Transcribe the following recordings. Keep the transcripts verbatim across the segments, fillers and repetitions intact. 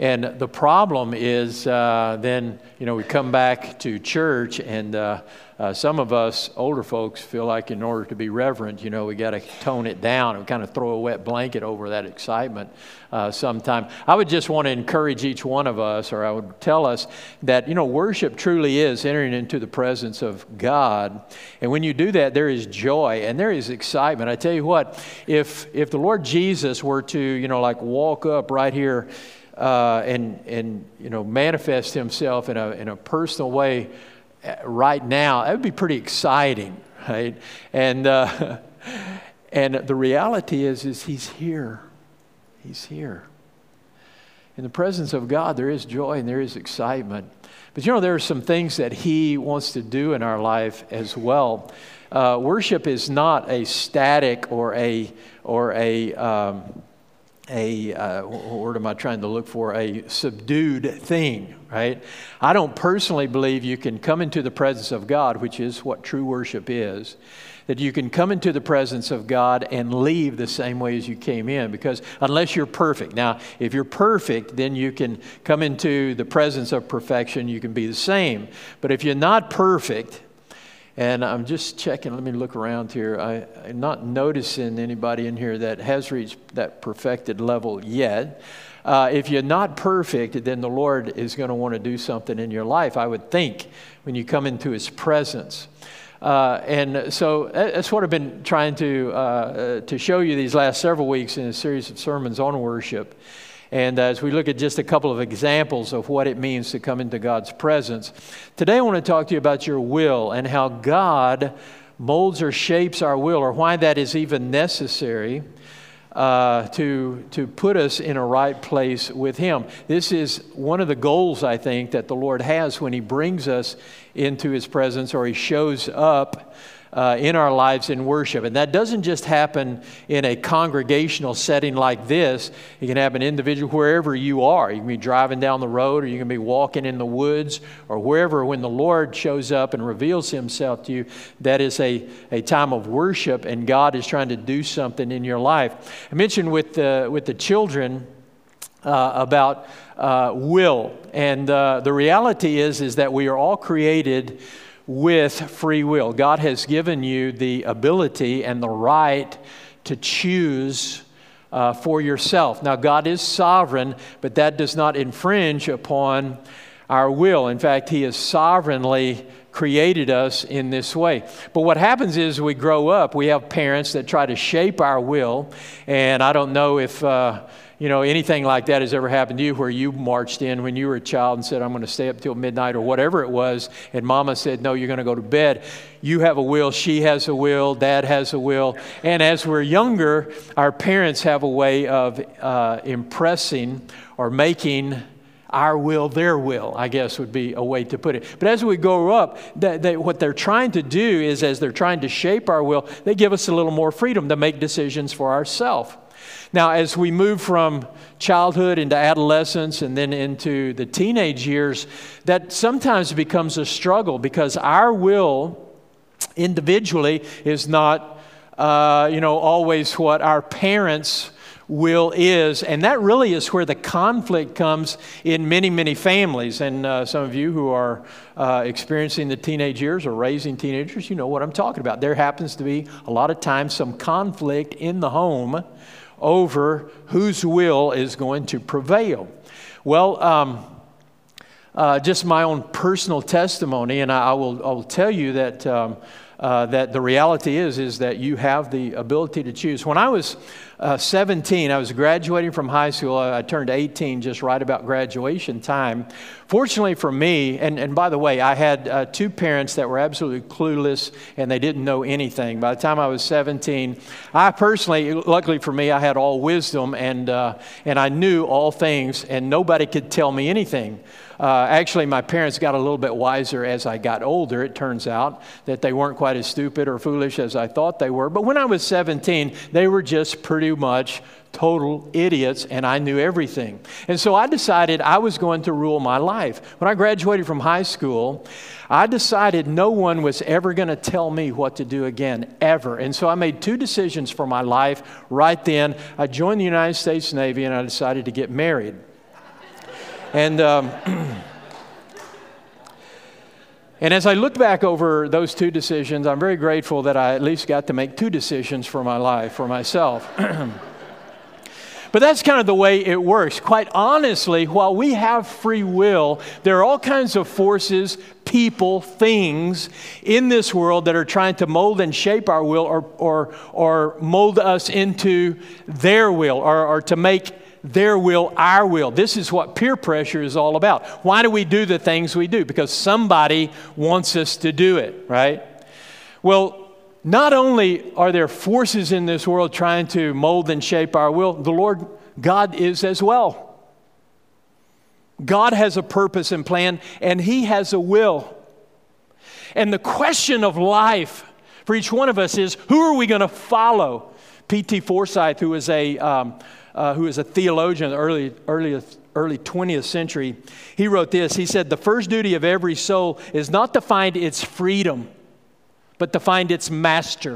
And the problem is uh, then, you know, we come back to church and uh, uh, some of us older folks feel like in order to be reverent, you know, we got to tone it down and kind of throw a wet blanket over that excitement uh, sometime. I would just want to encourage each one of us, or I would tell us that, you know, worship truly is entering into the presence of God. And when you do that, there is joy and there is excitement. I tell you what, if if the Lord Jesus were to, you know, like walk up right here uh, and, and, you know, manifest himself in a, in a personal way right now, that would be pretty exciting, right? And uh, and the reality is, is he's here. He's here. In the presence of God, there is joy and there is excitement. But you know, there are some things that he wants to do in our life as well. Uh, worship is not a static or a or a um, a uh, what word am I trying to look for? A subdued thing, right? I don't personally believe you can come into the presence of God, which is what true worship is, that you can come into the presence of God and leave the same way as you came in, because unless you're perfect. Now, if you're perfect, then you can come into the presence of perfection. You can be the same. But if you're not perfect, and I'm just checking, let me look around here. I, I'm not noticing anybody in here that has reached that perfected level yet. Uh, if you're not perfect, then the Lord is going to want to do something in your life, I would think, when you come into his presence. Uh, and so that's what I've been trying to uh, to show you these last several weeks in a series of sermons on worship. And as we look at just a couple of examples of what it means to come into God's presence, today I want to talk to you about your will and how God molds or shapes our will, or why that is even necessary uh, to, to put us in a right place with him. This is one of the goals, I think, that the Lord has when he brings us into his presence, or he shows up Uh, in our lives in worship. And that doesn't just happen in a congregational setting like this. It can happen individually wherever you are. You can be driving down the road, or you can be walking in the woods, or wherever. When the Lord shows up and reveals himself to you, that is a, a time of worship, and God is trying to do something in your life. I mentioned with the, with the children uh, about uh, will. And uh, the reality is, is that we are all created with free will. God has given you the ability and the right to choose uh, for yourself. Now, God is sovereign, but that does not infringe upon our will. In fact, he has sovereignly created us in this way. But what happens is we grow up, we have parents that try to shape our will. And I don't know if uh, you know, anything like that has ever happened to you, where you marched in when you were a child and said, I'm going to stay up till midnight, or whatever it was, and mama said, no, you're going to go to bed. You have a will, she has a will, dad has a will. And as we're younger, our parents have a way of uh, impressing or making our will their will, I guess would be a way to put it. But as we grow up, they, they, what they're trying to do is, as they're trying to shape our will, they give us a little more freedom to make decisions for ourselves. Now, as we move from childhood into adolescence and then into the teenage years, that sometimes becomes a struggle, because our will individually is not, uh, you know, always what our parents' will is. And that really is where the conflict comes in many, many families. And uh, some of you who are uh, experiencing the teenage years or raising teenagers, you know what I'm talking about. There happens to be a lot of times some conflict in the home over whose will is going to prevail. Well, um, uh, just my own personal testimony, and I, I will I will tell you that um, uh, that the reality is is that you have the ability to choose. When I was uh, seventeen, I was graduating from high school. I, I turned eighteen just right about graduation time. Fortunately for me, and, and by the way, I had uh, two parents that were absolutely clueless, and they didn't know anything. By the time I was seventeen, I personally, luckily for me, I had all wisdom, and uh, and I knew all things, and nobody could tell me anything. Uh, actually, my parents got a little bit wiser as I got older. It turns out that they weren't quite as stupid or foolish as I thought they were. But when I was seventeen, they were just pretty much total idiots, and I knew everything. And so I decided I was going to rule my life. When I graduated from high school, I decided no one was ever going to tell me what to do again, ever. And so I made two decisions for my life right then. I joined the United States Navy, and I decided to get married. And um, and as I look back over those two decisions, I'm very grateful that I at least got to make two decisions for my life, for myself. But that's kind of the way it works. Quite honestly, while we have free will, there are all kinds of forces, people, things in this world that are trying to mold and shape our will or or, or mold us into their will or, or to make their will our will. This is what peer pressure is all about. Why do we do the things we do? Because somebody wants us to do it, right? Well, not only are there forces in this world trying to mold and shape our will, the Lord God is as well. God has a purpose and plan, and He has a will. And the question of life for each one of us is, who are we going to follow? P T Forsyth, who is a um, uh, who is a theologian in the early early early twentieth century, he wrote this. He said, "The first duty of every soul is not to find its freedom, but to find its master."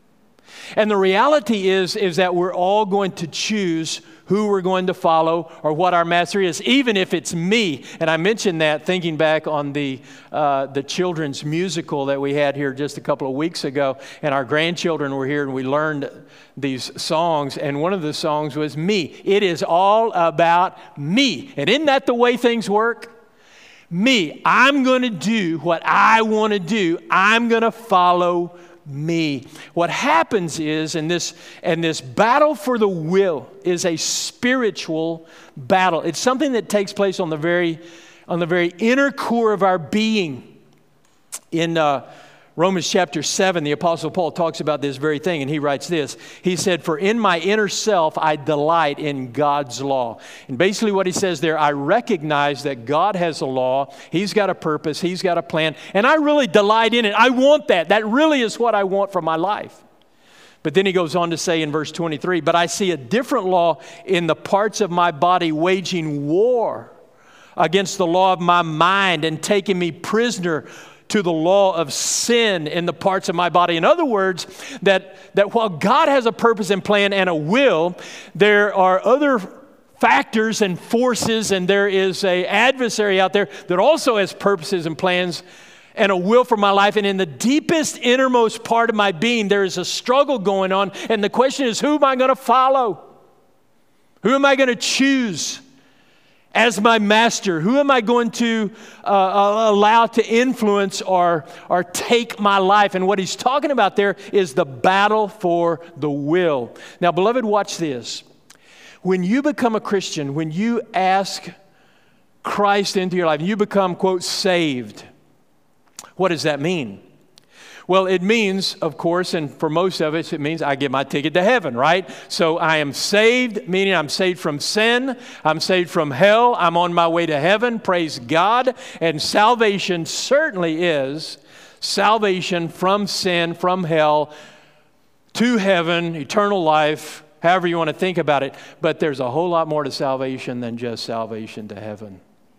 And the reality is, is that we're all going to choose who we're going to follow or what our master is, even if it's me. And I mentioned that thinking back on the uh, the children's musical that we had here just a couple of weeks ago. And our grandchildren were here and we learned these songs. And one of the songs was Me. It is all about me. And isn't that the way things work? Me. I'm going to do what I want to do. I'm going to follow me. What happens is, and this and this battle for the will is a spiritual battle. It's something that takes place on the very on the very inner core of our being. In uh, Romans chapter seven, the Apostle Paul talks about this very thing, and he writes this. He said, "For in my inner self I delight in God's law." And basically what he says there, I recognize that God has a law. He's got a purpose. He's got a plan. And I really delight in it. I want that. That really is what I want for my life. But then he goes on to say in verse twenty-three, "But I see a different law in the parts of my body waging war against the law of my mind and taking me prisoner to the law of sin in the parts of my body." In other words, that, that while God has a purpose and plan and a will, there are other factors and forces, and there is an adversary out there that also has purposes and plans and a will for my life. And in the deepest, innermost part of my being, there is a struggle going on. And the question is, who am I going to follow? Who am I going to choose as my master? Who am I going to uh, allow to influence or, or take my life? And what he's talking about there is the battle for the will. Now, beloved, watch this. When you become a Christian, when you ask Christ into your life, you become, quote, saved. What does that mean? Well, it means, of course, and for most of us, it means I get my ticket to heaven, right? So I am saved, meaning I'm saved from sin. I'm saved from hell. I'm on my way to heaven. Praise God. And salvation certainly is salvation from sin, from hell, to heaven, eternal life, however you want to think about it. But there's a whole lot more to salvation than just salvation to heaven.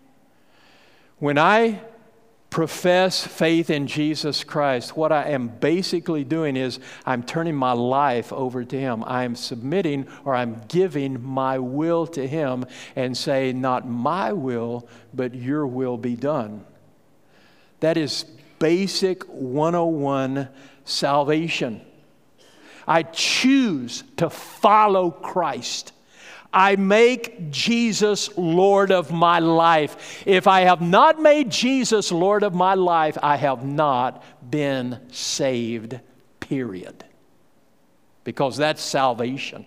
When I profess faith in Jesus Christ, what I am basically doing is I'm turning my life over to Him. I'm submitting or I'm giving my will to Him and saying, not my will, but your will be done. That is basic one oh one salvation. I choose to follow Christ. I make Jesus Lord of my life. If I have not made Jesus Lord of my life, I have not been saved, period. Because that's salvation.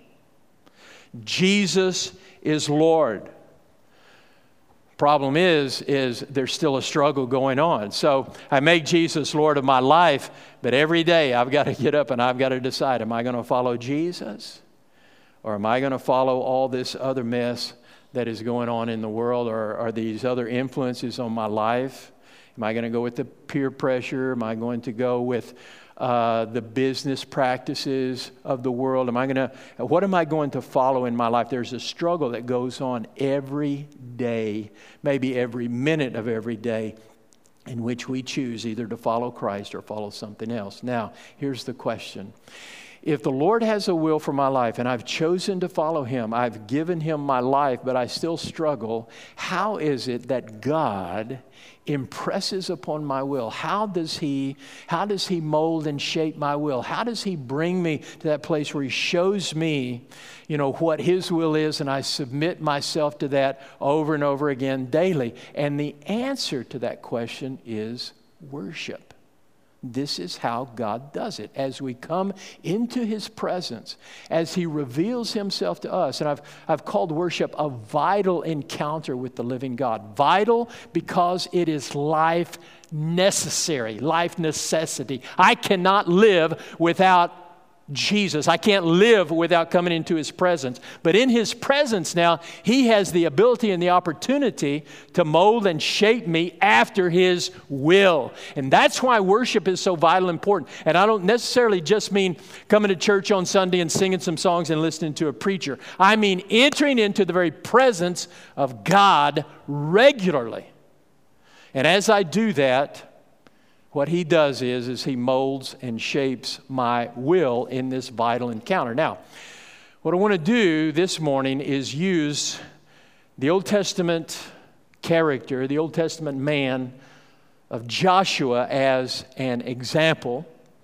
Jesus is Lord. Problem is, is there's still a struggle going on. So I make Jesus Lord of my life, but every day I've got to get up and I've got to decide, am I going to follow Jesus? Or am I going to follow all this other mess that is going on in the world? Or are these other influences on my life? Am I going to go with the peer pressure? Am I going to go with uh, the business practices of the world? Am I going to, what am I going to follow in my life? There's a struggle that goes on every day, maybe every minute of every day, in which we choose either to follow Christ or follow something else. Now, here's the question. if the Lord has a will for my life and I've chosen to follow Him, I've given Him my life, but I still struggle, how is it that God impresses upon my will? How does He, how does He mold and shape my will? How does He bring me to that place where He shows me, you know, what His will is, and I submit myself to that over and over again daily? And the answer to that question is worship. This is how God does it. As we come into His presence, as He reveals Himself to us, and I've, I've called worship a vital encounter with the living God. Vital because it is life necessary, life necessity. I cannot live without Jesus. I can't live without coming into His presence. But in His presence now, He has the ability and the opportunity to mold and shape me after His will. And that's why worship is so vital and important. And I don't necessarily just mean coming to church on Sunday and singing some songs and listening to a preacher. I mean entering into the very presence of God regularly. And as I do that, what He does is, is He molds and shapes my will in this vital encounter. Now, what I want to do this morning is use the Old Testament character, the Old Testament man of Joshua as an example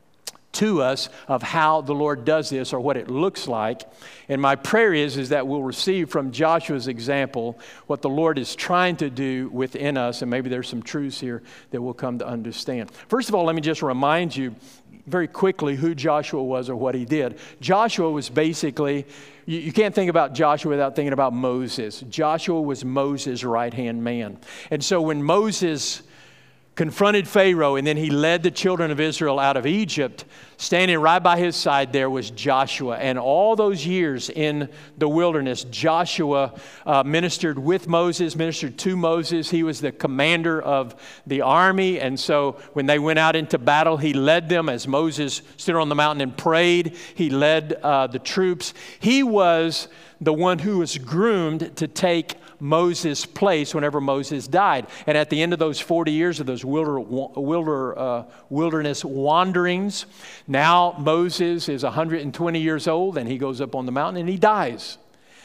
to us of how the Lord does this or what it looks like. And my prayer is, is that we'll receive from Joshua's example what the Lord is trying to do within us. And maybe there's some truths here that we'll come to understand. First of all, let me just remind you very quickly who Joshua was or what he did. Joshua was basically, you, you can't think about Joshua without thinking about Moses. Joshua was Moses' right-hand man. And so when Moses confronted Pharaoh, and then he led the children of Israel out of Egypt, standing right by his side there was Joshua. And all those years in the wilderness, Joshua uh, ministered with Moses, ministered to Moses. He was the commander of the army. And so when they went out into battle, he led them as Moses stood on the mountain and prayed. He led uh, the troops. He was the one who was groomed to take Moses' place whenever Moses died. And at the end of those forty years of those wilder, wilder, uh, wilderness wanderings, now Moses is one hundred twenty years old, and he goes up on the mountain and he dies.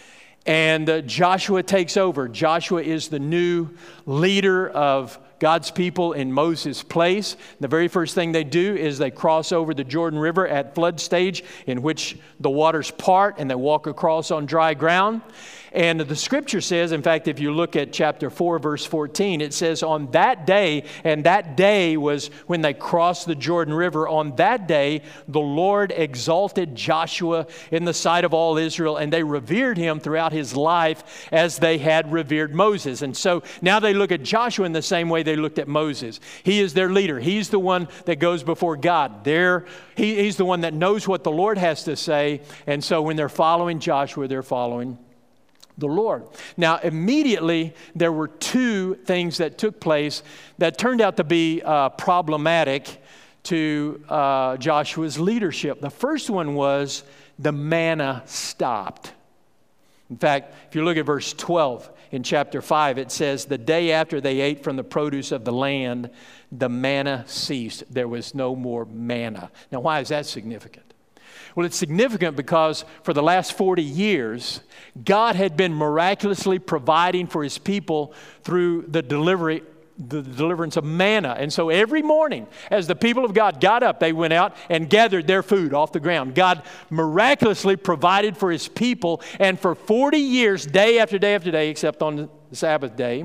And uh, Joshua takes over. Joshua is the new leader of God's people in Moses' place. The very first thing they do is they cross over the Jordan River at flood stage, in which the waters part and they walk across on dry ground. And the scripture says, in fact, if you look at chapter four, verse fourteen, it says on that day, and that day was when they crossed the Jordan River, on that day, the Lord exalted Joshua in the sight of all Israel, and they revered him throughout his life as they had revered Moses. And so now they look at Joshua in the same way they looked at Moses. He is their leader. He's the one that goes before God. They're, he, he's the one that knows what the Lord has to say. And so when they're following Joshua, they're following the Lord. Now, immediately, there were two things that took place that turned out to be uh, problematic to uh, Joshua's leadership. The first one was the manna stopped. In fact, if you look at verse twelve in chapter five, it says, the day after they ate from the produce of the land, the manna ceased. There was no more manna. Now, why is that significant? Well, it's significant because for the last forty years, God had been miraculously providing for His people through the delivery, the deliverance of manna. And so every morning, as the people of God got up, they went out and gathered their food off the ground. God miraculously provided for His people, and for forty years, day after day after day, except on the Sabbath day.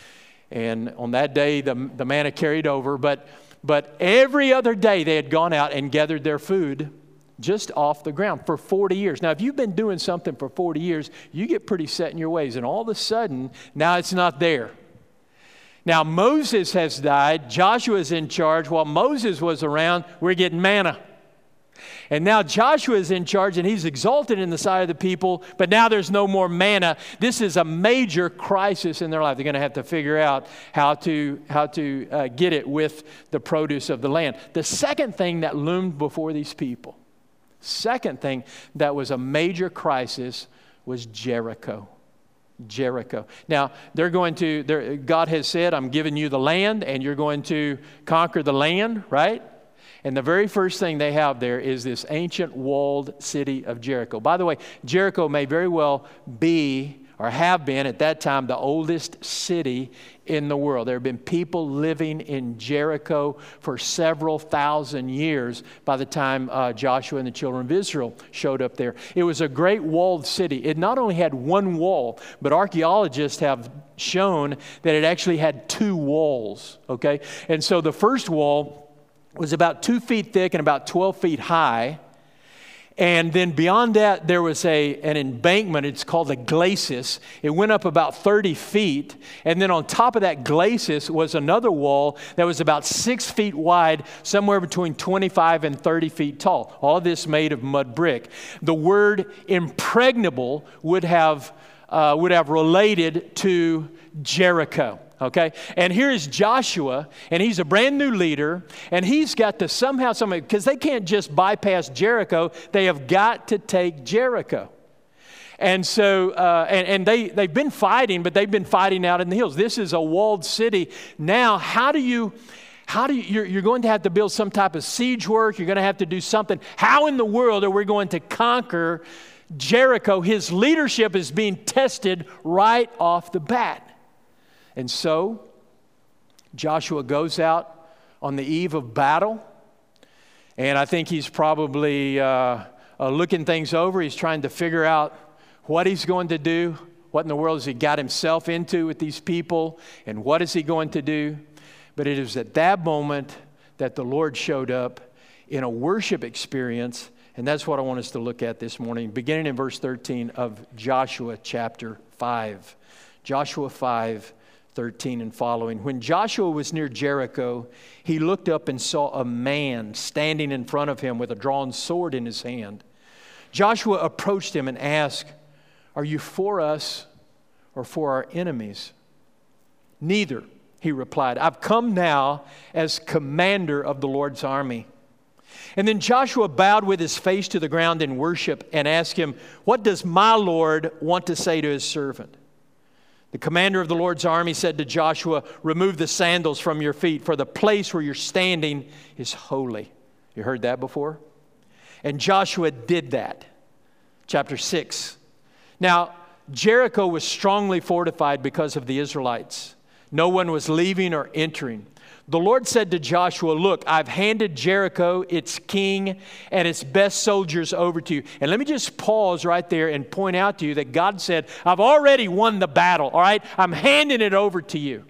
And on that day, the, the manna carried over. But, but every other day, they had gone out and gathered their food just off the ground for forty years. Now, if you've been doing something for forty years, you get pretty set in your ways. And all of a sudden, now it's not there. Now, Moses has died. Joshua is in charge. While Moses was around, we're getting manna. And now Joshua is in charge, and he's exalted in the sight of the people, but now there's no more manna. This is a major crisis in their life. They're going to have to figure out how to, how to uh, get it with the produce of the land. The second thing that loomed before these people, second thing that was a major crisis, was Jericho. Jericho. Now, they're going to, they're, God has said, I'm giving you the land, and you're going to conquer the land, right? And the very first thing they have there is this ancient walled city of Jericho. By the way, Jericho may very well be or have been at that time the oldest city in the world. There have been people living in Jericho for several thousand years by the time uh, Joshua and the children of Israel showed up there. It was a great walled city. It not only had one wall, but archaeologists have shown that it actually had two walls, okay? And so the first wall was about two feet thick and about twelve feet high. And then beyond that, there was a, an embankment. It's called a glacis. It went up about thirty feet. And then on top of that glacis was another wall that was about six feet wide, somewhere between twenty-five and thirty feet tall. All this made of mud brick. The word impregnable would have, uh, would have related to Jericho. Okay, and here is Joshua, and he's a brand new leader, and he's got to somehow, somehow, because they can't just bypass Jericho, they have got to take Jericho. And so, uh, and, and they, they've been fighting, but they've been fighting out in the hills. This is a walled city. Now, how do you, how do you, you're, you're going to have to build some type of siege work, you're going to have to do something. How in the world are we going to conquer Jericho? His leadership is being tested right off the bat. And so, Joshua goes out on the eve of battle, and I think he's probably uh, uh, looking things over. He's trying to figure out what he's going to do, what in the world has he got himself into with these people, and what is he going to do. But it is at that moment that the Lord showed up in a worship experience, and that's what I want us to look at this morning, beginning in verse thirteen of Joshua chapter five. Joshua five. thirteen and following. When Joshua was near Jericho, he looked up and saw a man standing in front of him with a drawn sword in his hand. Joshua approached him and asked, "Are you for us or for our enemies?" "Neither," he replied. "I've come now as commander of the Lord's army." And then Joshua bowed with his face to the ground in worship and asked him, "What does my Lord want to say to his servant?" The commander of the Lord's army said to Joshua, "Remove the sandals from your feet, for the place where you're standing is holy." You heard that before? And Joshua did that. Chapter six. Now, Jericho was strongly fortified because of the Israelites. No one was leaving or entering. The Lord said to Joshua, "Look, I've handed Jericho, its king, and its best soldiers over to you." And let me just pause right there and point out to you that God said, "I've already won the battle, all right? I'm handing it over to you."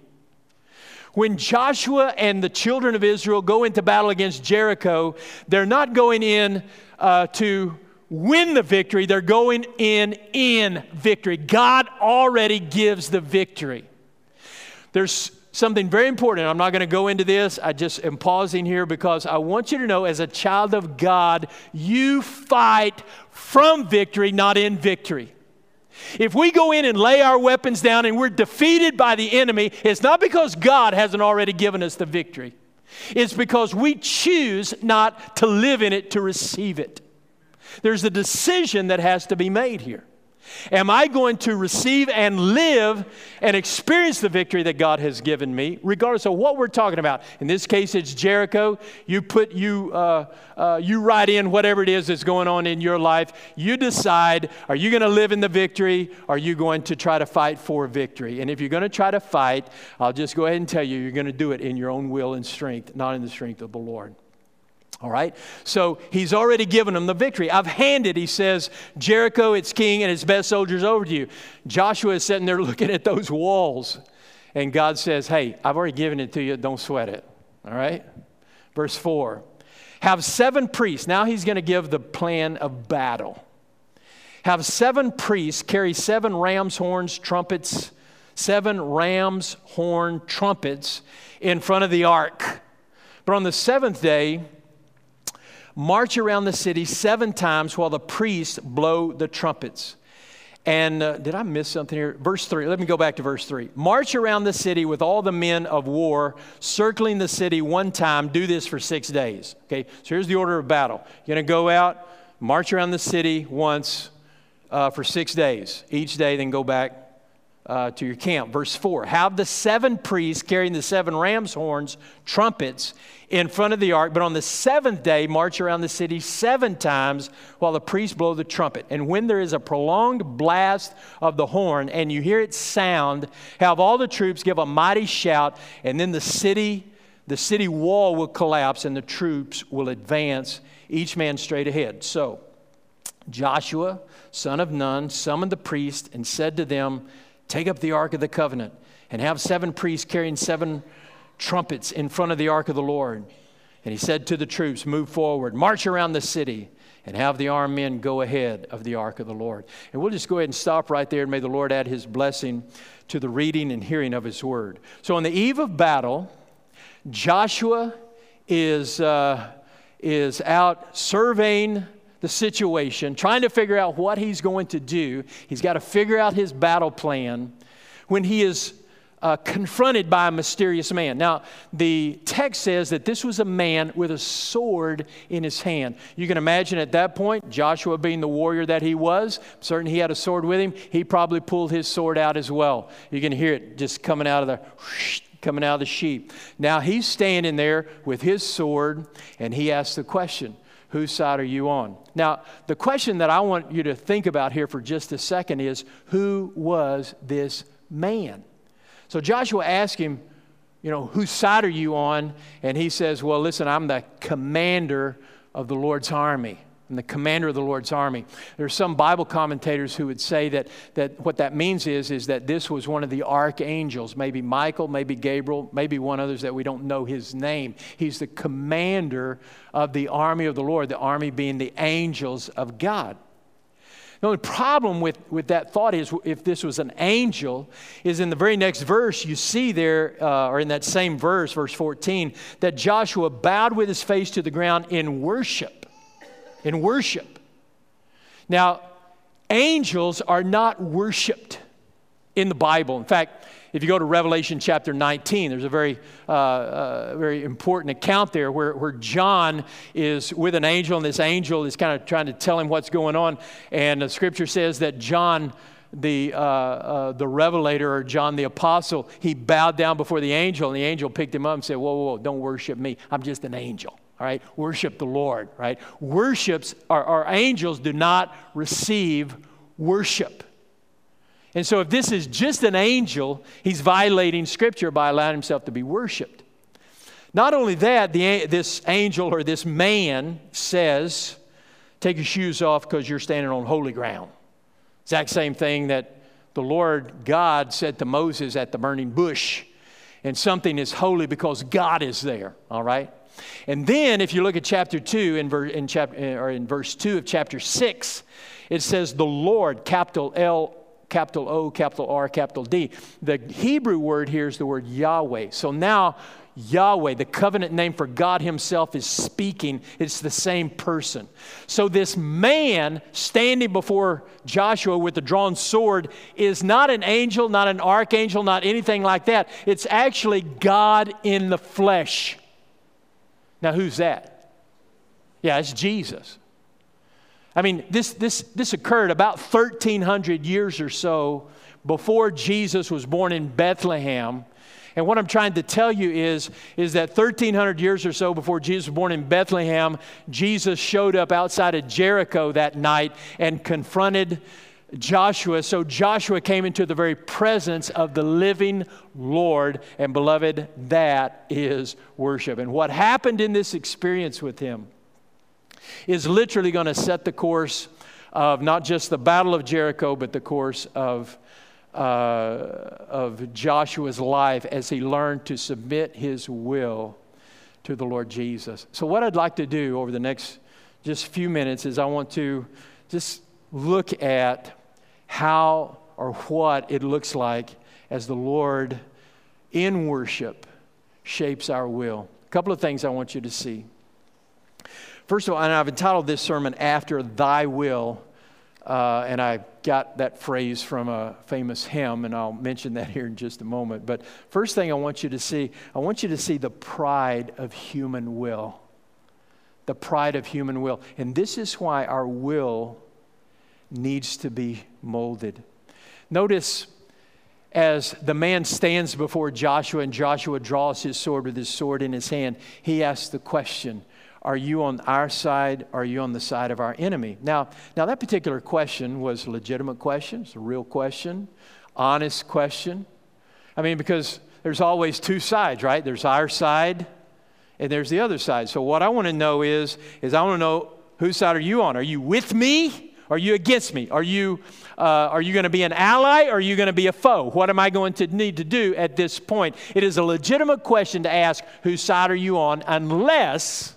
When Joshua and the children of Israel go into battle against Jericho, they're not going in uh, to win the victory. They're going in in victory. God already gives the victory. There's something very important. I'm not going to go into this. I just am pausing here because I want you to know, as a child of God, you fight from victory, not in victory. If we go in and lay our weapons down and we're defeated by the enemy, it's not because God hasn't already given us the victory. It's because we choose not to live in it to receive it. There's a decision that has to be made here. Am I going to receive and live and experience the victory that God has given me, regardless of what we're talking about? In this case, it's Jericho. You put you uh, uh, you write in whatever it is that's going on in your life. You decide: are you going to live in the victory? Or are you going to try to fight for victory? And if you're going to try to fight, I'll just go ahead and tell you, you're going to do it in your own will and strength, not in the strength of the Lord. All right, so he's already given them the victory. I've handed, he says, Jericho, its king, and its best soldiers over to you. Joshua is sitting there looking at those walls. And God says, "Hey, I've already given it to you. Don't sweat it." All right, verse four. Have seven priests. Now he's going to give the plan of battle. Have seven priests carry seven ram's horns, trumpets, seven ram's horn trumpets in front of the ark. But on the seventh day, march around the city seven times while the priests blow the trumpets. And uh, did I miss something here? Verse three. Let me go back to verse three. March around the city with all the men of war, circling the city one time. Do this for six days. Okay, so here's the order of battle. You're going to go out, march around the city once uh, for six days. Each day, then go back uh, to your camp. Verse four, have the seven priests carrying the seven ram's horns, trumpets, in front of the ark, but on the seventh day, march around the city seven times while the priests blow the trumpet. And when there is a prolonged blast of the horn and you hear it sound, have all the troops give a mighty shout, and then the city, the city wall will collapse and the troops will advance, each man straight ahead. So Joshua, son of Nun, summoned the priests and said to them, take up the ark of the covenant and have seven priests carrying seven trumpets in front of the ark of the Lord. And he said to the troops, move forward, march around the city, and have the armed men go ahead of the ark of the Lord. And we'll just go ahead and stop right there, and may the Lord add his blessing to the reading and hearing of his word. So on the eve of battle, Joshua is, uh, is out surveying the situation, trying to figure out what he's going to do. He's got to figure out his battle plan when he is Uh, confronted by a mysterious man. Now, the text says that this was a man with a sword in his hand. You can imagine at that point, Joshua being the warrior that he was, certain he had a sword with him, he probably pulled his sword out as well. You can hear it just coming out of the whoosh, coming out of the sheath. Now, he's standing there with his sword, and he asks the question, whose side are you on? Now, the question that I want you to think about here for just a second is, who was this man? So Joshua asked him, you know, whose side are you on? And he says, well, listen, I'm the commander of the Lord's army. I'm the commander of the Lord's army. There's some Bible commentators who would say that, that what that means is, is that this was one of the archangels, maybe Michael, maybe Gabriel, maybe one others that we don't know his name. He's the commander of the army of the Lord, the army being the angels of God. The only problem with, with that thought is, if this was an angel, is in the very next verse you see there, uh, or in that same verse, verse fourteen, that Joshua bowed with his face to the ground in worship. In worship. Now, angels are not worshiped in the Bible. In fact, if you go to Revelation chapter nineteen, there's a very, uh, uh, very important account there where, where John is with an angel, and this angel is kind of trying to tell him what's going on. And the scripture says that John, the, uh, uh, the revelator, or John the apostle, he bowed down before the angel, and the angel picked him up and said, whoa, whoa, whoa, don't worship me. I'm just an angel. All right, worship the Lord, right? Worships, our, our angels do not receive worship. And so if this is just an angel, he's violating Scripture by allowing himself to be worshiped. Not only that, the, this angel or this man says, take your shoes off because you're standing on holy ground. Exact same thing that the Lord God said to Moses at the burning bush. And something is holy because God is there, all right? And then if you look at chapter two, in, ver, in, chapter, or in verse two of chapter six, it says the Lord, capital L, capital O, capital R, capital D. The Hebrew word here is the word Yahweh. So now Yahweh, the covenant name for God himself, is speaking. It's the same person. So this man standing before Joshua with the drawn sword is not an angel, not an archangel, not anything like that. It's actually God in the flesh. Now who's that? Yeah, it's Jesus. I mean, this, this, this occurred about thirteen hundred years or so before Jesus was born in Bethlehem. And what I'm trying to tell you is, is that thirteen hundred years or so before Jesus was born in Bethlehem, Jesus showed up outside of Jericho that night and confronted Joshua. So Joshua came into the very presence of the living Lord. And beloved, that is worship. And what happened in this experience with him is literally going to set the course of not just the Battle of Jericho, but the course of, uh, of Joshua's life as he learned to submit his will to the Lord Jesus. So what I'd like to do over the next just few minutes is I want to just look at how or what it looks like as the Lord in worship shapes our will. A couple of things I want you to see. First of all, and I've entitled this sermon, After Thy Will, uh, and I got that phrase from a famous hymn, and I'll mention that here in just a moment. But first thing I want you to see, I want you to see the pride of human will. The pride of human will. And this is why our will needs to be molded. Notice as the man stands before Joshua and Joshua draws his sword with his sword in his hand, he asks the question, are you on our side? Or are you on the side of our enemy? Now, now that particular question was a legitimate question. It's a real question, honest question. I mean, because there's always two sides, right? There's our side and there's the other side. So what I want to know is, is I want to know, whose side are you on? Are you with me? Are you against me? Are you, uh, are you going to be an ally or are you going to be a foe? What am I going to need to do at this point? It is a legitimate question to ask, whose side are you on, unless,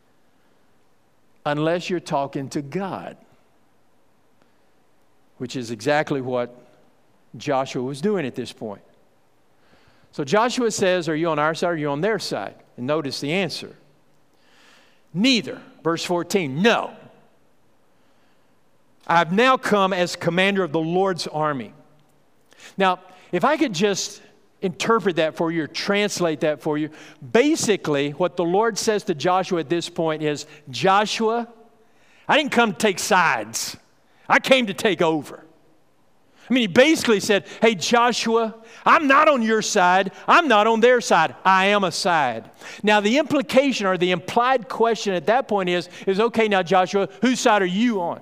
unless you're talking to God, which is exactly what Joshua was doing at this point. So Joshua says, are you on our side or are you on their side? And notice the answer. Neither. Verse fourteen, no. I've now come as commander of the Lord's army. Now, if I could just interpret that for you or translate that for you, basically what the Lord says to Joshua at this point is, Joshua, I didn't come to take sides. I came to take over. I mean, he basically said, hey, Joshua, I'm not on your side. I'm not on their side. I am a side. Now, the implication or the implied question at that point is, is okay, now, Joshua, whose side are you on?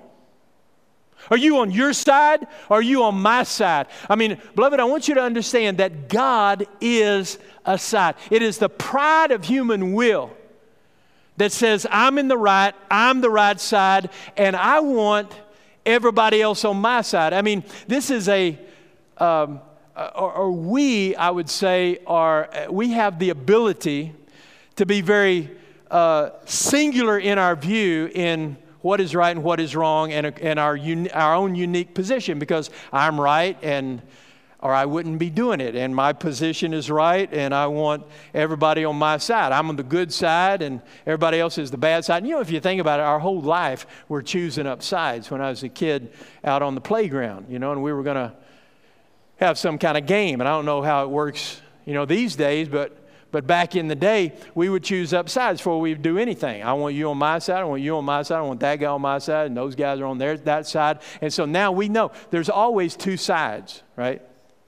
Are you on your side or are you on my side? I mean, beloved, I want you to understand that God is a side. It is the pride of human will that says, I'm in the right, I'm the right side, and I want everybody else on my side. I mean, this is a, um, or, or we, I would say, are, we have the ability to be very uh, singular in our view in what is right and what is wrong, and, and our, un, our own unique position, because I'm right and or I wouldn't be doing it, and my position is right and I want everybody on my side. I'm on the good side and everybody else is the bad side. And you know, if you think about it, our whole life we're choosing up sides. When I was a kid out on the playground, you know, and we were going to have some kind of game, and I don't know how it works, you know, these days, but But back in the day, we would choose up sides before we would do anything. I want you on my side. I want you on my side. I want that guy on my side. And those guys are on their, that side. And so now we know there's always two sides, right?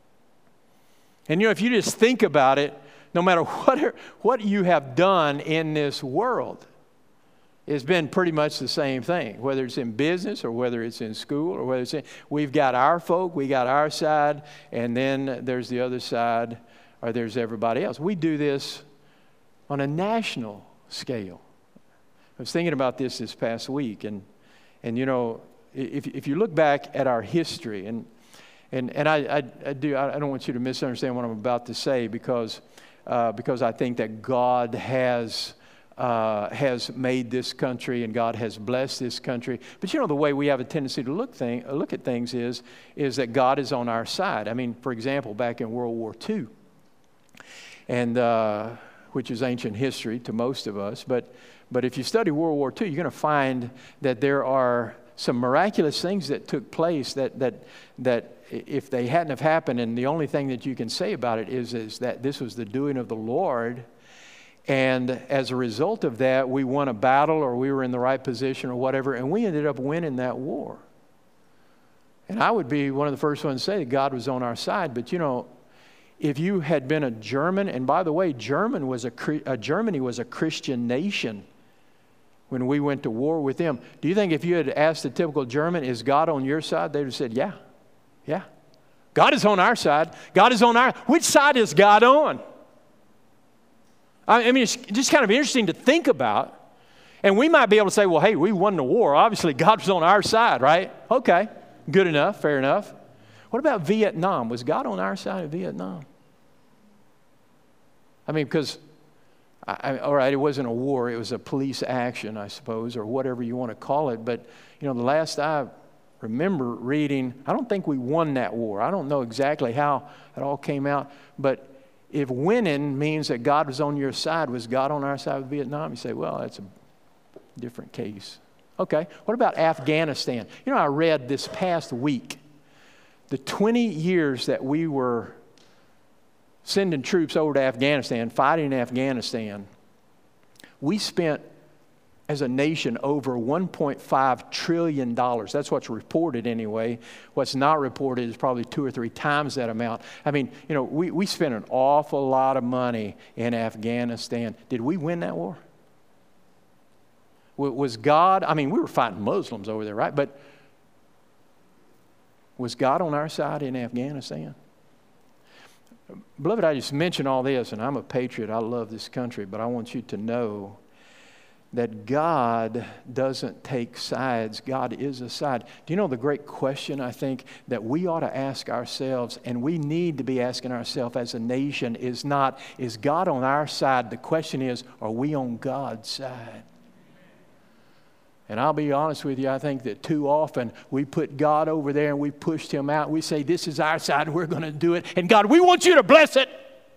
And, you know, if you just think about it, no matter what, are, what you have done in this world, it's been pretty much the same thing, whether it's in business or whether it's in school or whether it's in, we've got our folk, we got our side, and then there's the other side, or there's everybody else. We do this on a national scale. I was thinking about this this past week, and and you know, if if you look back at our history, and and and I I, I do I don't want you to misunderstand what I'm about to say, because uh, because I think that God has uh, has made this country and God has blessed this country. But you know, the way we have a tendency to look thing look at things is is that God is on our side. I mean, for example, back in World War Two. And uh, which is ancient history to most of us. But, but if you study World War Two, you're going to find that there are some miraculous things that took place that, that, that if they hadn't have happened, and the only thing that you can say about it is, is that this was the doing of the Lord. And as a result of that, we won a battle, or we were in the right position or whatever, and we ended up winning that war. And I would be one of the first ones to say that God was on our side. But, you know, if you had been a German, and by the way, German was a, uh, Germany was a Christian nation when we went to war with them. Do you think if you had asked the typical German, is God on your side? They would have said, yeah, yeah. God is on our side. God is on our, which side is God on? I mean, it's just kind of interesting to think about. And we might be able to say, well, hey, we won the war. Obviously, God was on our side, right? Okay, good enough, fair enough. What about Vietnam? Was God on our side of Vietnam? I mean, because, I, I, all right, it wasn't a war. It was a police action, I suppose, or whatever you want to call it. But, you know, the last I remember reading, I don't think we won that war. I don't know exactly how it all came out. But if winning means that God was on your side, was God on our side of Vietnam? You say, well, that's a different case. Okay, what about Afghanistan? You know, I read this past week, the twenty years that we were sending troops over to Afghanistan, fighting in Afghanistan, we spent as a nation over one point five trillion dollars. That's what's reported anyway. What's not reported is probably two or three times that amount. I mean, you know, we, we spent an awful lot of money in Afghanistan. Did we win that war? Was God, I mean, we were fighting Muslims over there, right? But was God on our side in Afghanistan? Beloved, I just mentioned all this, and I'm a patriot. I love this country, but I want you to know that God doesn't take sides. God is a side. Do you know the great question, I think, that we ought to ask ourselves, and we need to be asking ourselves as a nation, is not, is God on our side? The question is, are we on God's side? And I'll be honest with you, I think that too often we put God over there and we pushed him out. We say, this is our side, we're going to do it. And God, we want you to bless it.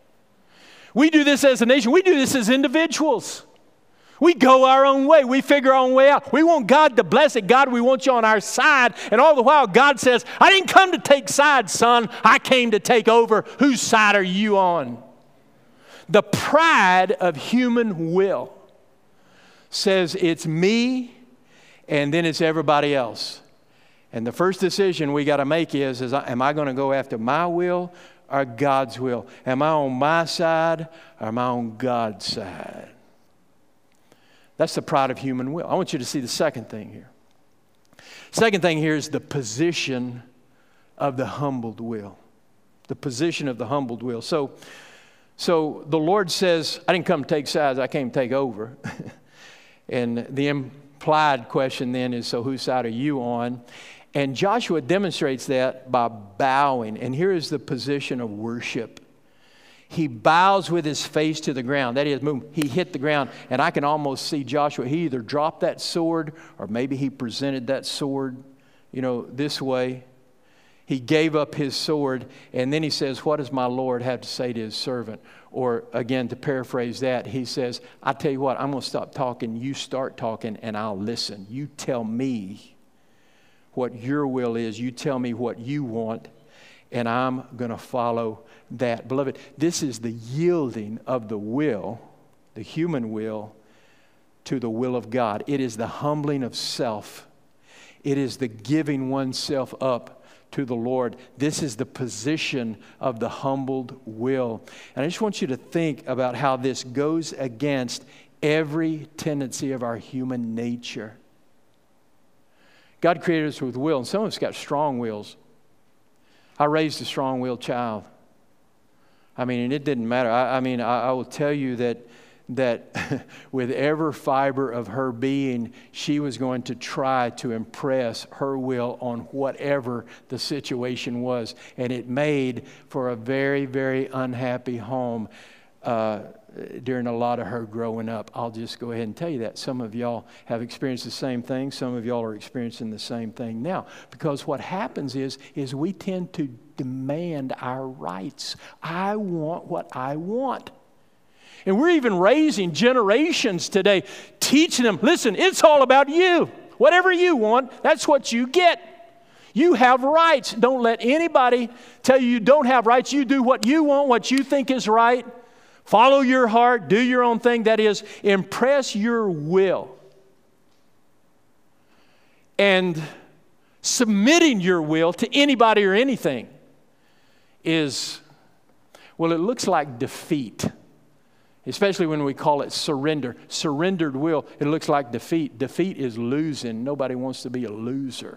We do this as a nation. We do this as individuals. We go our own way. We figure our own way out. We want God to bless it. God, we want you on our side. And all the while, God says, I didn't come to take sides, son. I came to take over. Whose side are you on? The pride of human will says it's me and then it's everybody else. And the first decision we got to make is, is am I going to go after my will or God's will? Am I on my side or am I on God's side? That's the pride of human will. I want you to see the second thing here. Second thing here is the position of the humbled will. The position of the humbled will. So, so the Lord says, I didn't come to take sides, I came to take over. And the implied question then is, so whose side are you on? And Joshua demonstrates that by bowing. And here is the position of worship. He bows with his face to the ground. That is, he hit the ground. And I can almost see Joshua. He either dropped that sword or maybe he presented that sword, you know, this way. He gave up his sword. And then he says, what does my Lord have to say to his servant? Or again, to paraphrase that, he says, I tell you what, I'm going to stop talking. You start talking and I'll listen. You tell me what your will is. You tell me what you want. And I'm going to follow that. Beloved, this is the yielding of the will, the human will, to the will of God. It is the humbling of self. It is the giving oneself up to the Lord. This is the position of the humbled will. And I just want you to think about how this goes against every tendency of our human nature. God created us with will, and some of us got strong wills. I raised a strong-willed child. I mean, and it didn't matter. I, I mean, I, I will tell you that that with every fiber of her being, she was going to try to impress her will on whatever the situation was. And it made for a very, very unhappy home uh, during a lot of her growing up. I'll just go ahead and tell you that. Some of y'all have experienced the same thing. Some of y'all are experiencing the same thing now. Because what happens is, is we tend to demand our rights. I want what I want. And we're even raising generations today, teaching them, listen, it's all about you. Whatever you want, that's what you get. You have rights. Don't let anybody tell you you don't have rights. You do what you want, what you think is right. Follow your heart. Do your own thing. That is, impress your will. And submitting your will to anybody or anything is, well, it looks like defeat. Especially when we call it surrender. Surrendered will, it looks like defeat. Defeat is losing. Nobody wants to be a loser.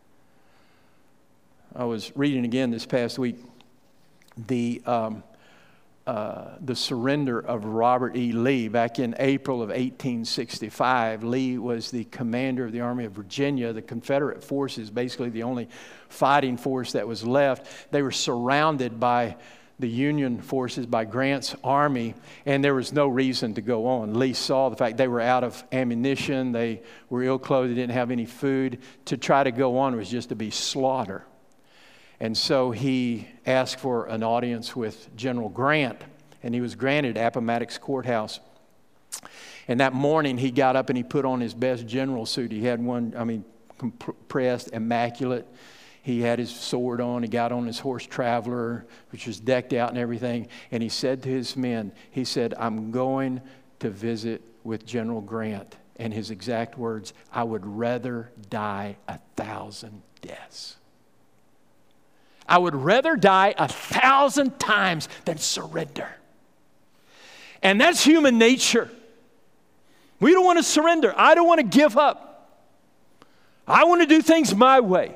I was reading again this past week the um, uh, the surrender of Robert E. Lee. Back in April of eighteen sixty-five, Lee was the commander of the Army of Virginia. The Confederate forces, basically the only fighting force that was left. They were surrounded by the Union forces, by Grant's army, and there was no reason to go on. Lee saw the fact they were out of ammunition, they were ill-clothed, they didn't have any food. To try to go on was just to be slaughter. And so he asked for an audience with General Grant, and he was granted Appomattox Courthouse. And that morning he got up and he put on his best general suit. He had one, I mean, compressed, immaculate. He had his sword on. He got on his horse Traveler, which was decked out and everything. And he said to his men, he said, I'm going to visit with General Grant. And his exact words, I would rather die a thousand deaths. I would rather die a thousand times than surrender. And that's human nature. We don't want to surrender. I don't want to give up. I want to do things my way.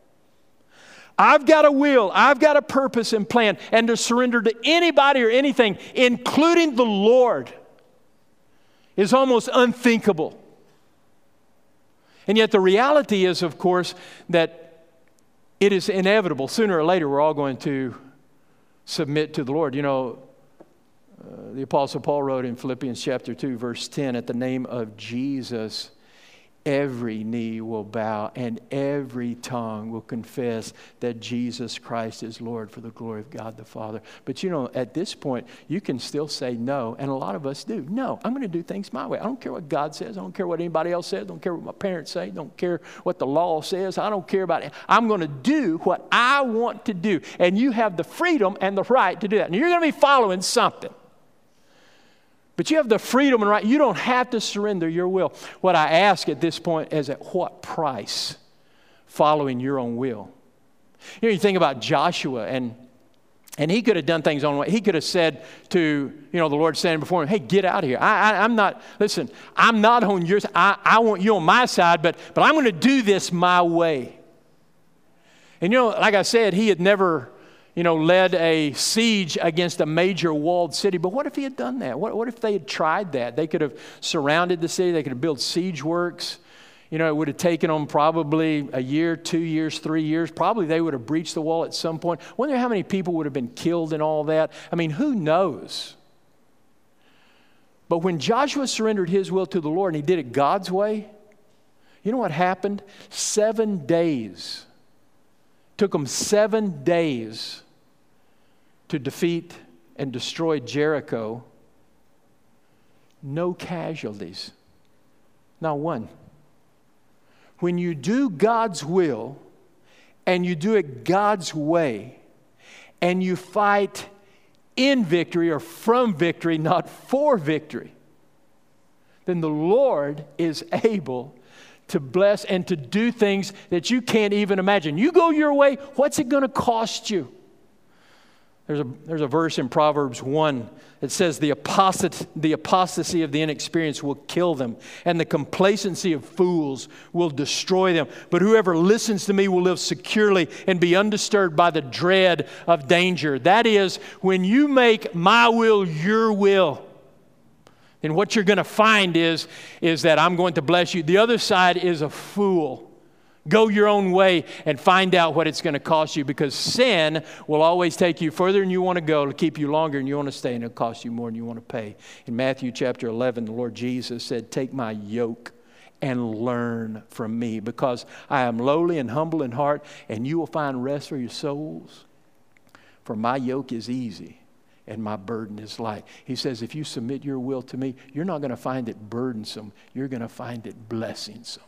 I've got a will. I've got a purpose and plan. And to surrender to anybody or anything, including the Lord, is almost unthinkable. And yet the reality is, of course, that it is inevitable. Sooner or later, we're all going to submit to the Lord. You know, uh, the Apostle Paul wrote in Philippians chapter two, verse ten, at the name of Jesus, every knee will bow and every tongue will confess that Jesus Christ is Lord for the glory of God the Father. But you know, at this point, you can still say no, and a lot of us do. No, I'm going to do things my way. I don't care what God says. I don't care what anybody else says. I don't care what my parents say. I don't care what the law says. I don't care about it. I'm going to do what I want to do. And you have the freedom and the right to do that. And you're going to be following something. But you have the freedom and right. You don't have to surrender your will. What I ask at this point is, at what price following your own will? You know, you think about Joshua, and and he could have done things on way. He could have said to, you know, the Lord standing before him, hey, get out of here. I, I, I'm not, listen, I'm not on your side. I, I want you on my side, but, but I'm going to do this my way. And, you know, like I said, he had never, you know, led a siege against a major walled city. But what if he had done that? What, what if they had tried that? They could have surrounded the city. They could have built siege works. You know, it would have taken them probably a year, two years, three years. Probably they would have breached the wall at some point. I wonder how many people would have been killed and all that. I mean, who knows? But when Joshua surrendered his will to the Lord and he did it God's way, you know what happened? Seven days. Took them seven days to defeat and destroy Jericho. No casualties. Not one. When you do God's will and you do it God's way and you fight in victory or from victory, not for victory, then the Lord is able to bless and to do things that you can't even imagine. You go your way, what's it going to cost you? There's a, there's a verse in Proverbs one that says the, apostate, the apostasy of the inexperienced will kill them, and the complacency of fools will destroy them. But whoever listens to me will live securely and be undisturbed by the dread of danger. That is, when you make my will your will, then what you're going to find is, is that I'm going to bless you. The other side is a fool. Go your own way and find out what it's going to cost you, because sin will always take you further than you want to go to keep you longer than you want to stay, and it'll cost you more than you want to pay. In Matthew chapter eleven, the Lord Jesus said, take my yoke and learn from me, because I am lowly and humble in heart, and you will find rest for your souls. For my yoke is easy and my burden is light. He says, if you submit your will to me, you're not going to find it burdensome. You're going to find it blessingsome.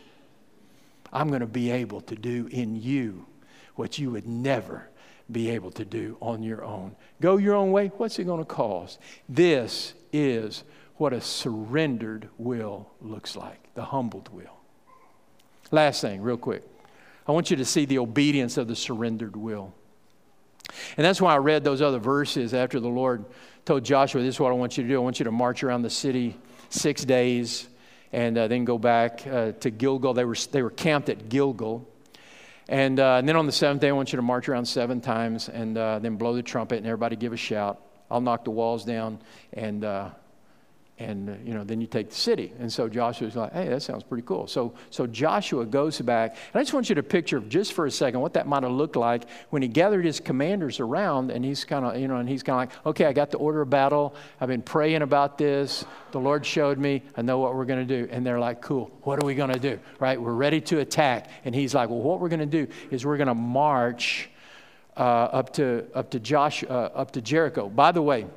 I'm going to be able to do in you what you would never be able to do on your own. Go your own way. What's it going to cost? This is what a surrendered will looks like, the humbled will. Last thing, real quick. I want you to see the obedience of the surrendered will. And that's why I read those other verses after the Lord told Joshua, this is what I want you to do. I want you to march around the city six days. And uh, then go back uh, to Gilgal. They were they were camped at Gilgal. And, uh, and then on the seventh day, I want you to march around seven times and uh, then blow the trumpet and everybody give a shout. I'll knock the walls down and, uh, and uh, you know, then you take the city. And so Joshua's like, hey, that sounds pretty cool. So, so Joshua goes back. And I just want you to picture just for a second what that might have looked like when he gathered his commanders around, and he's kind of, you know, and he's kind of like, okay, I got the order of battle. I've been praying about this. The Lord showed me. I know what we're going to do. And they're like, cool, what are we going to do? Right? We're ready to attack. And he's like, well, what we're going to do is we're going to march uh, up to up to Josh, uh, up to Jericho. By the way,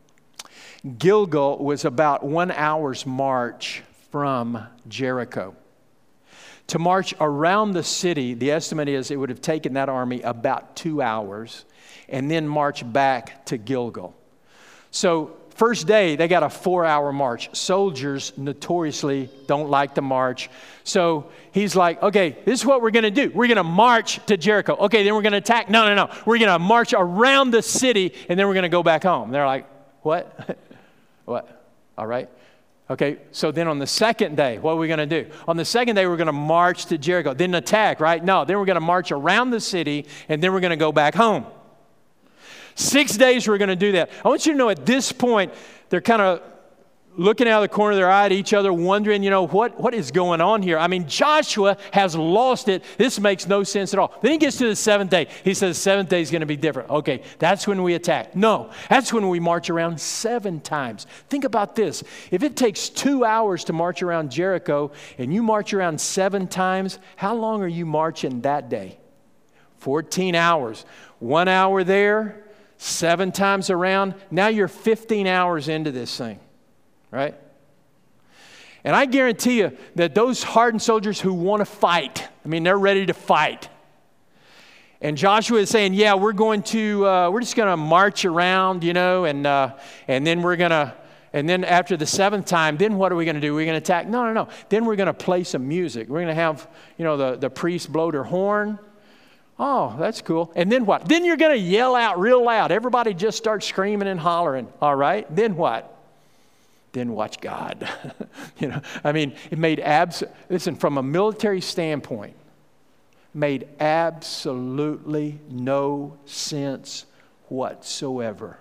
Gilgal was about one hour's march from Jericho. To march around the city, the estimate is it would have taken that army about two hours, and then march back to Gilgal. So first day, they got a four-hour march. Soldiers notoriously don't like to march. So he's like, okay, this is what we're going to do. We're going to march to Jericho. Okay, then we're going to attack. No, no, no. We're going to march around the city, and then we're going to go back home. They're like, what? What? All right. Okay, so then on the second day, what are we going to do? On the second day, we're going to march to Jericho. Then attack, right? No, then we're going to march around the city, and then we're going to go back home. Six days we're going to do that. I want you to know at this point, they're kind of looking out of the corner of their eye at each other, wondering, you know, what, what is going on here? I mean, Joshua has lost it. This makes no sense at all. Then he gets to the seventh day. He says, seventh day is going to be different. Okay, that's when we attack. No, that's when we march around seven times. Think about this. If it takes two hours to march around Jericho and you march around seven times, how long are you marching that day? fourteen hours. One hour there, seven times around. Now you're fifteen hours into this thing. Right? And I guarantee you that those hardened soldiers who want to fight, I mean, they're ready to fight. And Joshua is saying, yeah, we're going to, uh, we're just going to march around, you know, and uh, and then we're going to, and then after the seventh time, then what are we going to do? We're going to attack? No, no, no. Then we're going to play some music. We're going to have, you know, the, the priest blow their horn. Oh, that's cool. And then what? Then you're going to yell out real loud. Everybody just starts screaming and hollering. All right. Then what? Then watch God. You know, I mean, it made abs. Listen, from a military standpoint, made absolutely no sense whatsoever.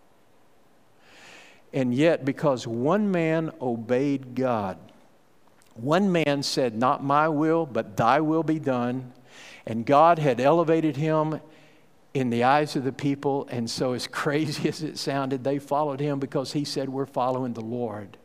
And yet, because one man obeyed God, one man said, "Not my will, but thy will be done," and God had elevated him in the eyes of the people, and so as crazy as it sounded, they followed him because he said, we're following the Lord.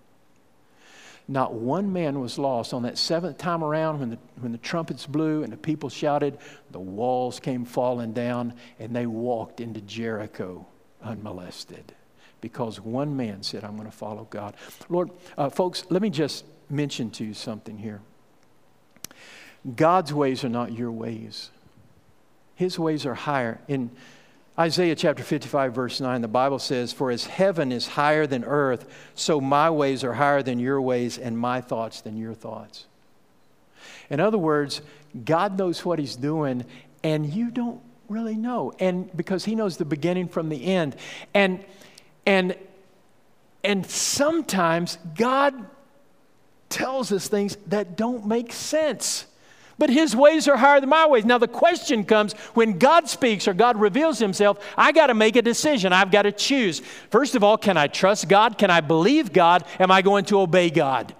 Not one man was lost. On that seventh time around, when the, when the trumpets blew and the people shouted, the walls came falling down, and they walked into Jericho unmolested because one man said, I'm going to follow God. Lord, uh, folks, let me just mention to you something here. God's ways are not your ways. His ways are higher. In Isaiah chapter fifty-five, verse nine, the Bible says, for as heaven is higher than earth, so my ways are higher than your ways and my thoughts than your thoughts. In other words, God knows what he's doing and you don't really know. And because he knows the beginning from the end. And, and, and sometimes God tells us things that don't make sense. But his ways are higher than my ways. Now the question comes, when God speaks or God reveals himself, I got to make a decision. I've got to choose. First of all, can I trust God? Can I believe God? Am I going to obey God?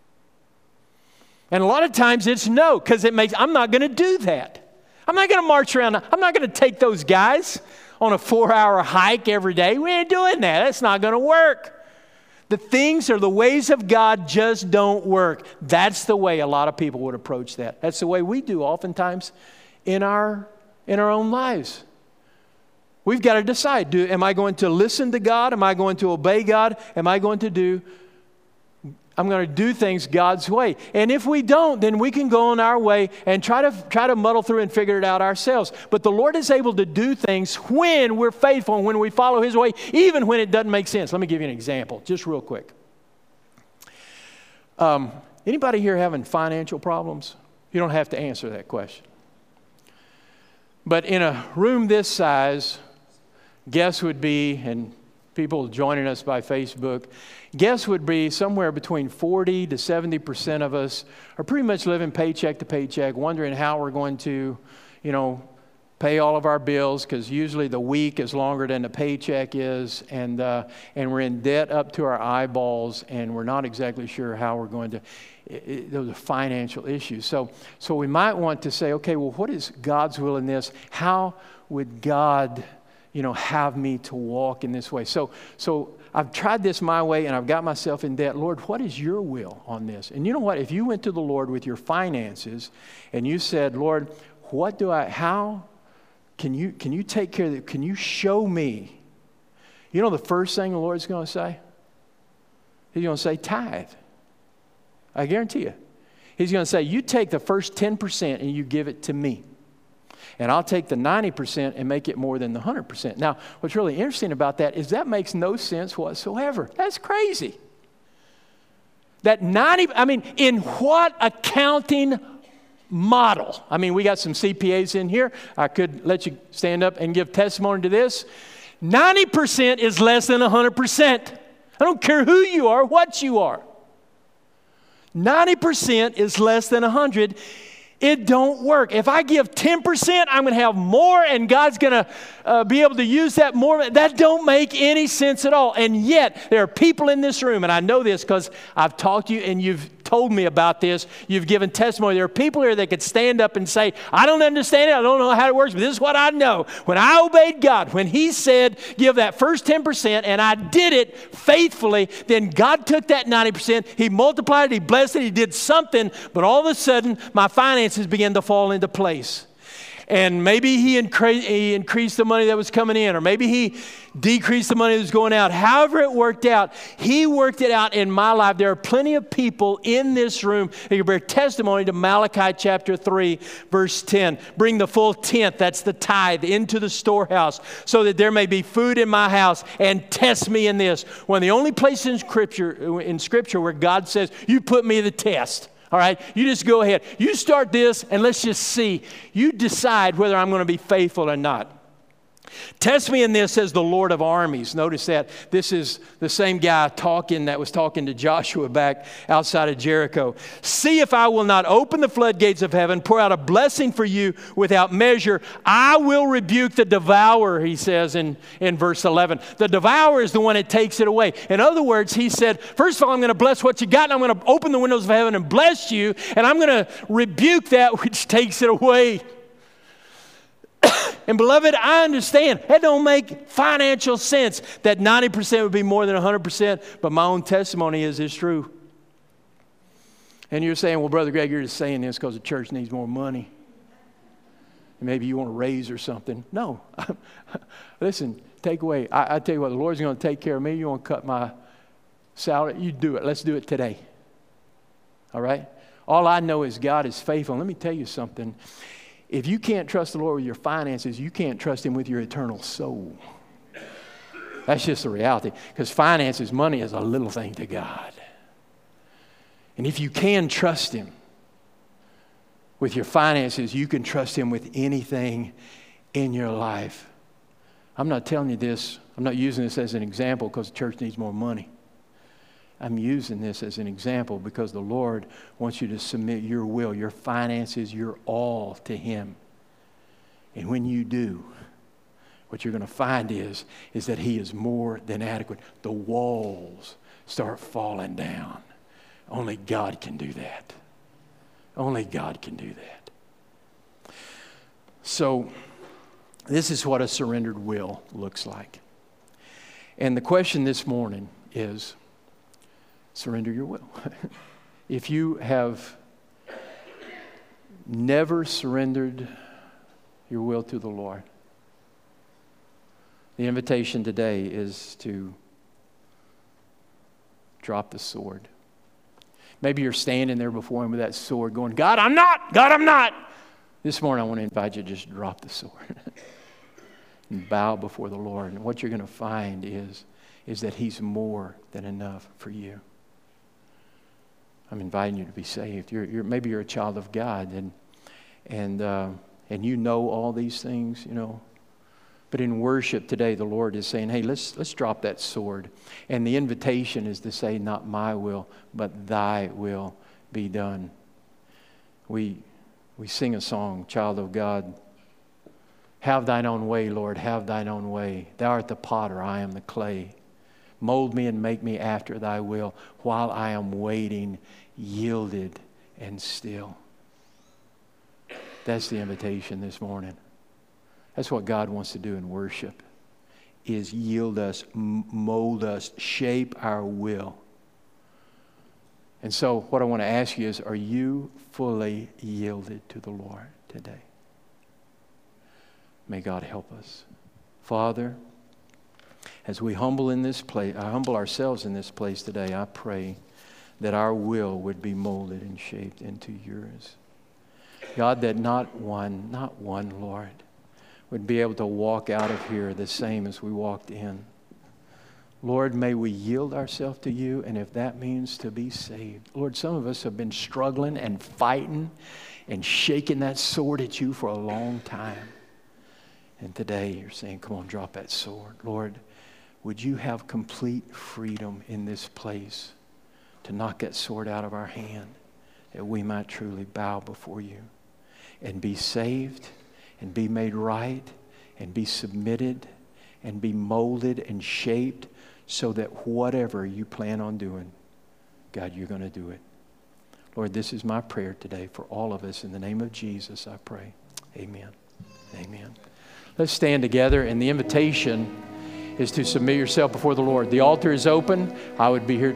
And a lot of times it's no, because it makes, I'm not going to do that. I'm not going to march around. I'm not going to take those guys on a four-hour hike every day. We ain't doing that. That's not going to work. The things or the ways of God just don't work. That's the way a lot of people would approach that. That's the way we do oftentimes in our, in our own lives. We've got to decide, do, am I going to listen to God? Am I going to obey God? Am I going to do, I'm going to do things God's way. And if we don't, then we can go on our way and try to, try to muddle through and figure it out ourselves. But the Lord is able to do things when we're faithful and when we follow his way, even when it doesn't make sense. Let me give you an example, just real quick. Um, anybody here having financial problems? You don't have to answer that question. But in a room this size, guess would be, and people joining us by Facebook, guess would be somewhere between forty to seventy percent of us are pretty much living paycheck to paycheck, wondering how we're going to, you know, pay all of our bills, because usually the week is longer than the paycheck is, and uh, and we're in debt up to our eyeballs, and we're not exactly sure how we're going to. It, it, those are financial issues. So, so we might want to say, okay, well, what is God's will in this? How would God, you know, have me to walk in this way? So, so I've tried this my way, and I've got myself in debt. Lord, what is your will on this? And you know what? If you went to the Lord with your finances, and you said, Lord, what do I? How can you can you take care of it? Can you show me? You know the first thing the Lord's going to say? He's going to say tithe. I guarantee you. He's going to say, you take the first ten percent and you give it to me. And I'll take the ninety percent and make it more than the one hundred percent. Now, what's really interesting about that is that makes no sense whatsoever. That's crazy. That ninety, I mean, in what accounting model? I mean, we got some C P As in here. I could let you stand up and give testimony to this. ninety percent is less than one hundred percent. I don't care who you are, what you are. ninety percent is less than one hundred. It don't work. If I give ten percent, I'm going to have more, and God's going to uh, be able to use that more. That don't make any sense at all. And yet, there are people in this room, and I know this because I've talked to you and you've told me about this. You've given testimony. There are people here that could stand up and say, I don't understand it. I don't know how it works, but this is what I know. When I obeyed God, when He said, give that first ten percent, and I did it faithfully, then God took that ninety percent. He multiplied it. He blessed it. He did something, but all of a sudden, my finances began to fall into place. And maybe he, incre- he increased the money that was coming in, or maybe he decreased the money that was going out. However it worked out, he worked it out in my life. There are plenty of people in this room that can bear testimony to Malachi chapter three, verse ten. Bring the full tenth, that's the tithe, into the storehouse, so that there may be food in my house, and test me in this. One of the only places in Scripture, in Scripture where God says, you put me to the test. All right, you just go ahead. You start this and let's just see. You decide whether I'm going to be faithful or not. Test me in this, says the Lord of armies. Notice that this is the same guy talking that was talking to Joshua back outside of Jericho. See if I will not open the floodgates of heaven, pour out a blessing for you without measure. I will rebuke the devourer, he says in, in verse eleven. The devourer is the one that takes it away. In other words, he said, first of all, I'm going to bless what you got, and I'm going to open the windows of heaven and bless you, and I'm going to rebuke that which takes it away. And beloved, I understand. That don't make financial sense that ninety percent would be more than one hundred percent, but my own testimony is it's true. And you're saying, well, Brother Greg, you're just saying this because the church needs more money. Maybe you want to raise or something. No. Listen, take away. I, I tell you what, the Lord's going to take care of me. You want to cut my salary? You do it. Let's do it today. All right? All I know is God is faithful. And let me tell you something. If you can't trust the Lord with your finances, you can't trust Him with your eternal soul. That's just the reality. Because finances, money is a little thing to God. And if you can trust Him with your finances, you can trust Him with anything in your life. I'm not telling you this. I'm not using this as an example because the church needs more money. I'm using this as an example because the Lord wants you to submit your will, your finances, your all to Him. And when you do, what you're going to find is, is that He is more than adequate. The walls start falling down. Only God can do that. Only God can do that. So, this is what a surrendered will looks like. And the question this morning is, surrender your will. If you have never surrendered your will to the Lord, the invitation today is to drop the sword. Maybe you're standing there before Him with that sword going, God, I'm not. God, I'm not. This morning I want to invite you to just drop the sword and bow before the Lord. And what you're going to find is, is that He's more than enough for you. I'm inviting you to be saved. You're, you're, maybe you're a child of God, and and uh, and you know all these things, you know. But in worship today, the Lord is saying, "Hey, let's let's drop that sword." And the invitation is to say, "Not my will, but Thy will be done." We we sing a song, "Child of God, have Thine own way, Lord, have Thine own way. Thou art the potter, I am the clay. Mold me and make me after Thy will, while I am waiting, yielded and still." That's the invitation this morning. That's what God wants to do in worship, is yield us, mold us, shape our will. And so what I want to ask you is, are you fully yielded to the Lord today? May God help us. Father, as we humble in this place, I humble ourselves in this place today, I pray that our will would be molded and shaped into yours. God, that not one, not one, Lord, would be able to walk out of here the same as we walked in. Lord, may we yield ourselves to you, and if that means to be saved. Lord, some of us have been struggling and fighting and shaking that sword at you for a long time. And today you're saying, come on, drop that sword. Lord, would you have complete freedom in this place to knock that sword out of our hand, that we might truly bow before you and be saved and be made right and be submitted and be molded and shaped so that whatever you plan on doing, God, you're going to do it. Lord, this is my prayer today for all of us. In the name of Jesus, I pray. Amen. Amen. Let's stand together, and the invitation is to submit yourself before the Lord. The altar is open. I would be here